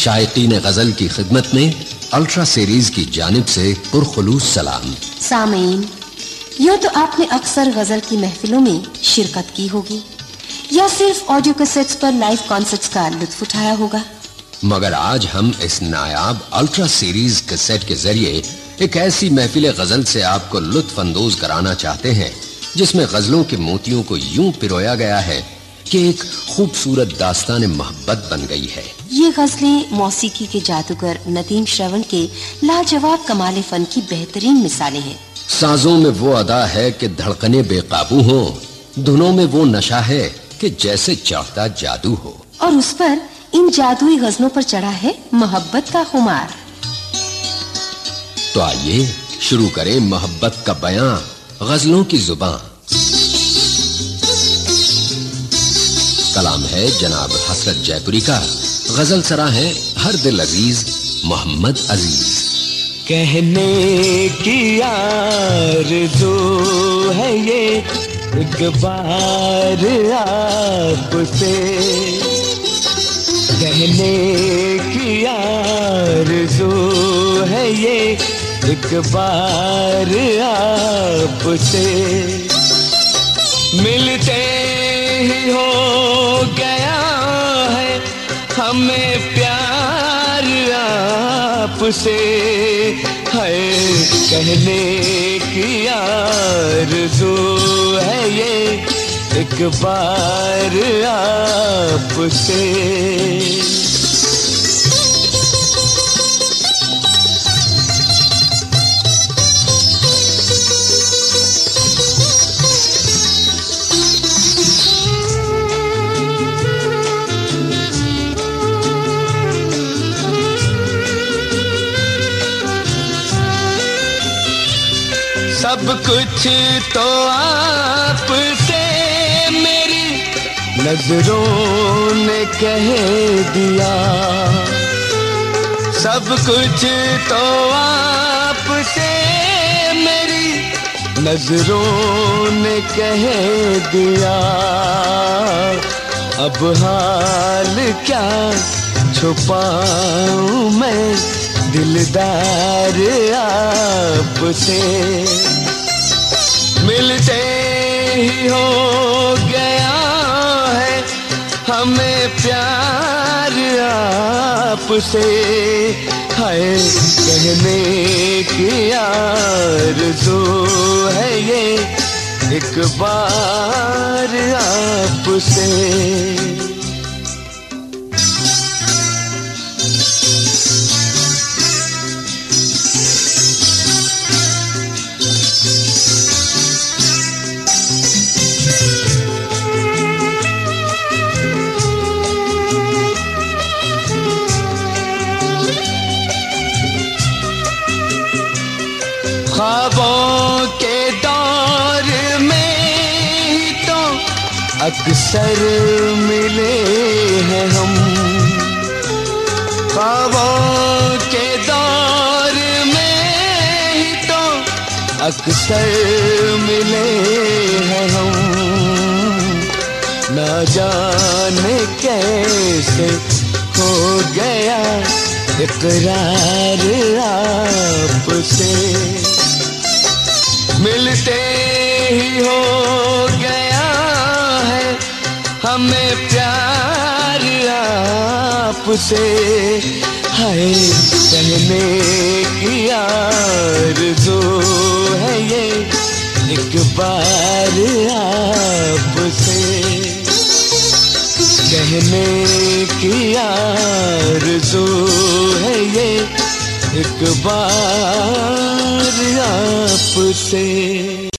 शायकीन गजल की खिदमत में अल्ट्रा सीरीज की जानिब से पुरखुलूस सलाम। सामीन, यूं तो आपने अक्सर गजल की महफिलों में शिरकत की होगी या सिर्फ ऑडियो कैसेट्स पर लाइव कॉन्सर्ट्स का लुत्फ उठाया होगा, मगर आज हम इस नायाब अल्ट्रा सीरीज कैसेट के जरिए एक ऐसी महफिल गजल से आपको लुत्फ अंदोज कराना चाहते हैं जिसमें गजलों के मोतियों को यूं पिरोया गया है कि एक खूबसूरत दास्तान मोहब्बत बन गई है। ये गजलें मौसीकी के जादूगर नदीम श्रवण के लाजवाब कमाल फन की बेहतरीन मिसालें हैं। साजों में वो अदा है कि धड़कने बेकाबू हो, धुनों में वो नशा है कि जैसे चढ़ता जादू हो, और उस पर इन जादुई गजलों पर चढ़ा है मोहब्बत का खुमार। तो आइए शुरू करें मोहब्बत का बयां गजलों की जुबान। कलाम है जनाब हसरत जयपुरी का, गजल सरा है हर दिल अजीज मोहम्मद अजीज। कहने की आरज़ू है ये एक बार आपसे, कहने की आरज़ू है ये एक बार आपसे, मिलते ही हो गया है हमें प्यार आपसे, है कहने की आरज़ू है ये एक बार आपसे। सब कुछ तो आपसे मेरी नजरों ने कह दिया, सब कुछ तो आपसे मेरी नजरों ने कह दिया, अब हाल क्या छुपाऊं मैं दिलदार आपसे, मिलते ही हो गया है हमें प्यार आपसे, है कहने की आरज़ू है ये एक बार आपसे। ख्वाबों के दौर में ही तो अक्सर मिले हैं हम, ख्वाबों के दौर में ही तो अक्सर मिले हैं हम, ना जाने कैसे हो गया इकरार आपसे, मिलते ही हो गया है हमें प्यार आपसे, है कहने की आरज़ू है ये एक बार आपसे, कहने की आरज़ू है ये एक बार आपसे।